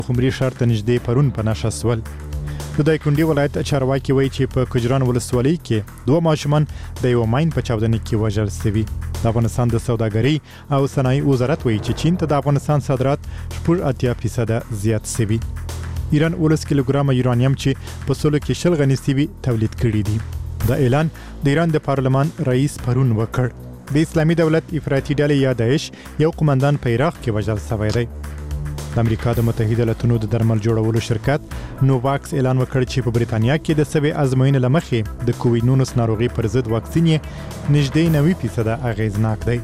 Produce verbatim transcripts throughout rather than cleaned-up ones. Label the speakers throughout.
Speaker 1: خمري ښار ته نږدې پرون په نښه سول. د دایکنډي ولایت چارواکي وایي چې په کجران ولسوالۍ کې دوه ماشومان د یوه ماین په چاودنه کې وژل سوي. د افغانستان د سوداګرۍ او صنایع وزارت وایي چې چین ته د افغانستان صادرات شپږ اتیا فیصده زیات سوي. ایران اوولس کیلوګرامه یورانیم چې په سلو کې شل غني سوي تولید کړي دي. دا اعلان د ایران د پارلمان رئیس پرون وکړ. د اسلامي دولت افراطي ډلې یا داعش یو قومندان په عراق کې وژل سوی دی. د امریکا د متحده ایالاتونو د درمل جوړولو شرکت نوواکس اعلان وکړ چې په بریتانیا کې د سوي ازموینې له مخې د کووډ نولس ناروغي پر ضد واکسین یې نږدې نوي فیصده اغېزناک دی.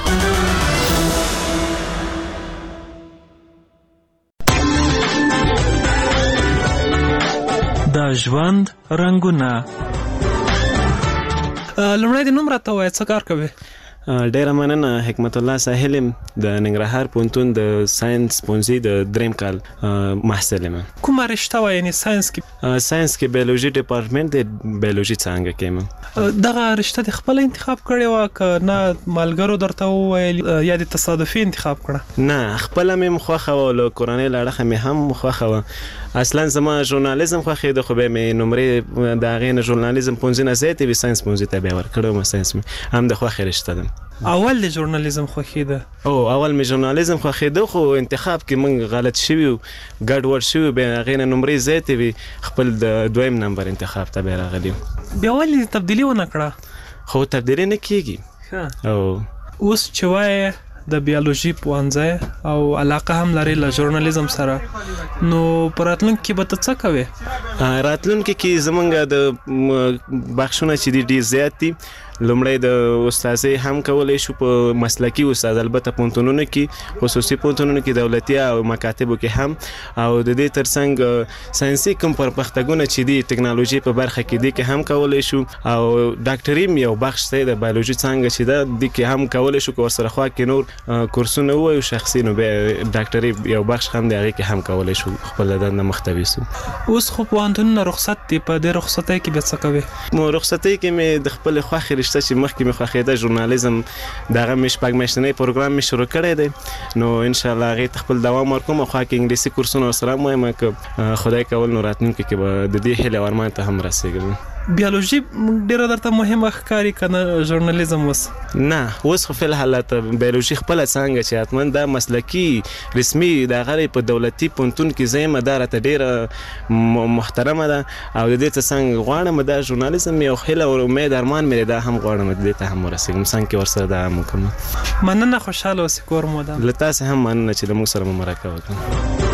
Speaker 2: د ژوند رنګونه.
Speaker 3: لومړی د نوم راته ووایه، څه کار کوې؟
Speaker 4: ډیره مننه. حکمت الله ساحل یم، د ننګرهار پوهنتون د ساینس پوهنځي د دریم کال محصل یم.
Speaker 3: کومه رشته وه؟ یعنې ساینس کې
Speaker 4: ساینس کې بیولوژي ډپارټمنټ د بیولوژي څانګه کې یم.
Speaker 3: دغه رشته دې خپله انتخاب کړې وه که نه ملګرو درته وویل یا د تصادفي انتخاب کړه؟
Speaker 4: نه، خپله مې خوښه وه، له کورنۍ له اړخه مې هم خوښه وه. اصلا زما ژورنالیزم خوښېده، خو بیا مې نمرې د هغې نه ژورنالیزم پوهنځي نه زیاتې وي، ساینس پوهنځي ته بیا ورکړی وم. ساینس مې هم د خوښې رشته ده.
Speaker 3: اول د ژورنالیزم خوښېده؟
Speaker 4: او اول مې ژورنالیزم خوښېده، خو انتخاب کې موږ غلط شوي وو، ګډ وډ شوي، بیا هغې نه نمرې زیاتې وي، خپل د دویم نمبر انتخاب ته بیا راغلي وو.
Speaker 3: بیا ولې تبدیلي ونه کړه؟
Speaker 4: خو تبدیلي نه کېږي. او
Speaker 3: اوس چې وایې د بیولوژي پوهنځی او علاقه هم لري له ژورنالیزم سره، نو په راتلونکي کې به ته څه کوې؟
Speaker 4: راتلونکي کې زمونږ د بخشونه چې دي ډېر زیات دي. لومړی د استاذۍ هم کولی شو په مسلکي استاد، البته پوهنتونونو کې، خصوصي پوهنتونونو کې، دولتي او مکاتبو کې هم، او د دې ترڅنګ ساینسي کوم پرمختګونه چې دي ټکنالوژي په برخه کې دي کې هم کولی شو، او ډاکټري یو بخش دی د بایولوژي څانګه چې ده دې کې هم کولی شو که ورسره خوا کې نور کورسونه ووایو شخصي، نو بیا ډاکټري یو بخش هم دی، هغې کې هم کولی شو خپله دنده مخته ویسو.
Speaker 3: اوس خو پوهنتونونه رخصت دي، په دې رخصتۍ کې بیا څه کوې؟
Speaker 4: رخصتۍ کې مې د خپلې خوښې رشته چې مخکې مې خوښېده ژورنالیزم، دغه مې شپږ میاشتنی پروګرام مې شروع کړی دی، نو انشاءالله هغې ته خپل دوام ورکوم، او خوا کې انګلیسي کورسونه ورسره هم وایم، که خدای کول نو راتلونکي کې به د دې هیلې او ارمان ته هم رسېږم.
Speaker 3: بیولوژي ډېره درته مهمه ښکاري که نه ژورنالیزم؟ اوس
Speaker 4: نه، اوس خو فلحال ته بیولوژي خپله څانګه چې حتما دا مسلکي رسمي د هغه په دولتي پوهنتون کې زه یم، دا راته ډېره محترمه ده، او د دې ته څنګه غواړم دا ژورنالیزم یو هیله او امید ارمان مې دی، دا هم غواړم د دې ته هم ورسېږم، څنګه کې ورسره دا هم وکړم.
Speaker 3: مننه، خوشحاله اوسې، کور مو ده.
Speaker 4: له تاسې هم مننه چې له موږ سره مو مرکه وکړه.